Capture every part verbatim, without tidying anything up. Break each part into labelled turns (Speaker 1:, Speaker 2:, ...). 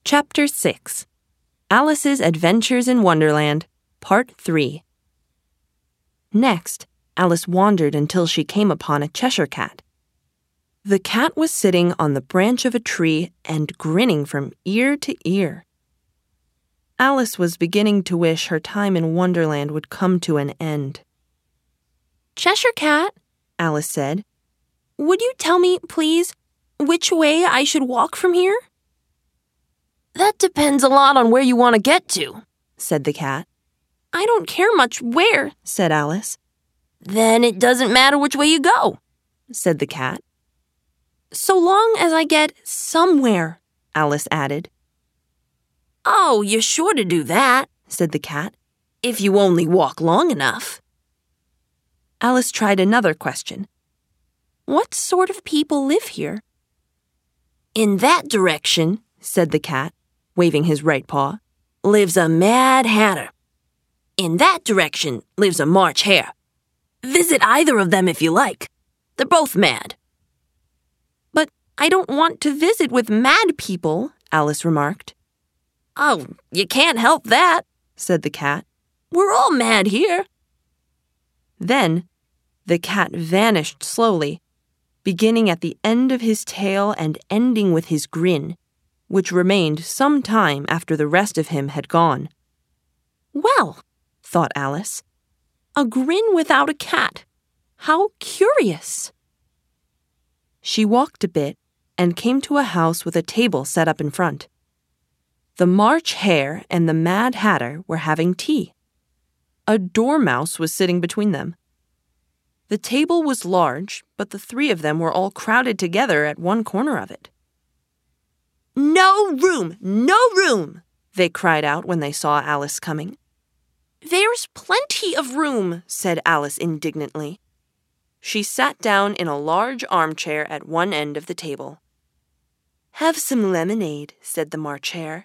Speaker 1: Chapter six. Alice's Adventures in Wonderland, Part three. Next, Alice wandered until she came upon a Cheshire Cat. The cat was sitting on the branch of a tree and grinning from ear to ear. Alice was beginning to wish her time in Wonderland would come to an end. "Cheshire Cat," Alice said, "would you tell me, please, which way I should walk from here?" "That depends a lot on where you want to get to," said the cat. "I don't care much where," said Alice. "Then it doesn't matter which way you go," said the cat. "So long as I get somewhere," Alice added. "Oh, you're sure to do that," said the cat, "if you only walk long enough." Alice tried another question. "What sort of people live here?" "In that direction," said the cat, waving his right paw, "lives a Mad Hatter. In that direction lives a March Hare. Visit either of them if you like. They're both mad." "But I don't want to visit with mad people," Alice remarked. "Oh, you can't help that," said the cat. "We're all mad here." Then the cat vanished slowly, beginning at the end of his tail and ending with his grin, which remained some time after the rest of him had gone. "Well," thought Alice, "a grin without a cat. How curious." She walked a bit and came to a house with a table set up in front. The March Hare and the Mad Hatter were having tea. A dormouse was sitting between them. The table was large, but the three of them were all crowded together at one corner of it. "No room! No room!" they cried out when they saw Alice coming. "There's plenty of room," said Alice indignantly. She sat down in a large armchair at one end of the table. "Have some lemonade," said the March Hare.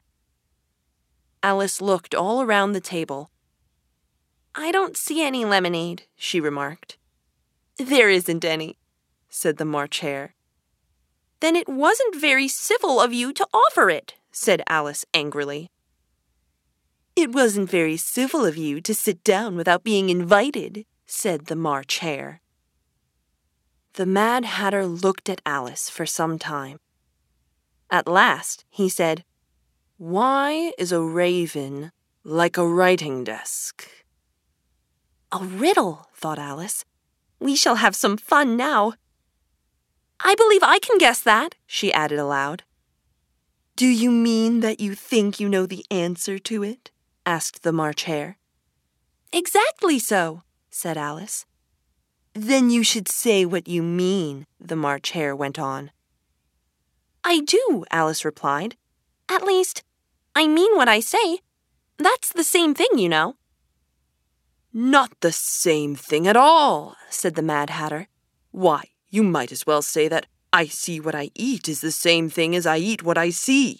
Speaker 1: Alice looked all around the table. "I don't see any lemonade," she remarked. "There isn't any," said the March Hare. "Then it wasn't very civil of you to offer it," said Alice angrily. "It wasn't very civil of you to sit down without being invited," said the March Hare. The Mad Hatter looked at Alice for some time. At last he said, "Why is a raven like a writing desk?" "A riddle," thought Alice. "We shall have some fun now." "I believe I can guess that," she added aloud. "Do you mean that you think you know the answer to it?" asked the March Hare. "Exactly so," said Alice. "Then you should say what you mean," the March Hare went on. "I do," Alice replied. "At least, I mean what I say. That's the same thing, you know." "Not the same thing at all," said the Mad Hatter. "Why, you might as well say that I see what I eat is the same thing as I eat what I see."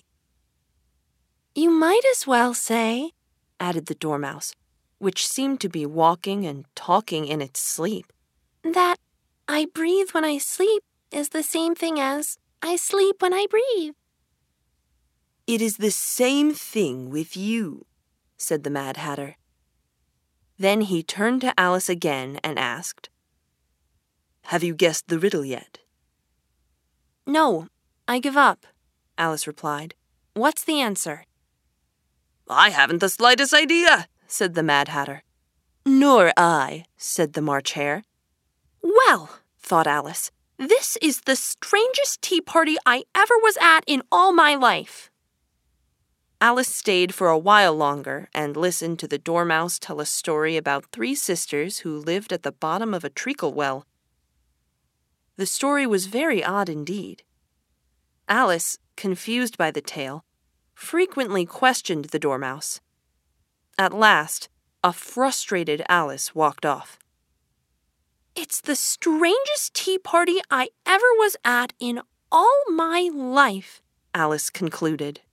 Speaker 1: "You might as well say," added the Dormouse, which seemed to be walking and talking in its sleep, "that I breathe when I sleep is the same thing as I sleep when I breathe." "It is the same thing with you," said the Mad Hatter. Then he turned to Alice again and asked, "Have you guessed the riddle yet?" "No, I give up," Alice replied. "What's the answer?" "I haven't the slightest idea," said the Mad Hatter. "Nor I," said the March Hare. "Well," thought Alice, "this is the strangest tea party I ever was at in all my life." Alice stayed for a while longer and listened to the Dormouse tell a story about three sisters who lived at the bottom of a treacle well. The story was very odd indeed. Alice, confused by the tale, frequently questioned the Dormouse. At last, a frustrated Alice walked off. "It's the strangest tea party I ever was at in all my life," Alice concluded.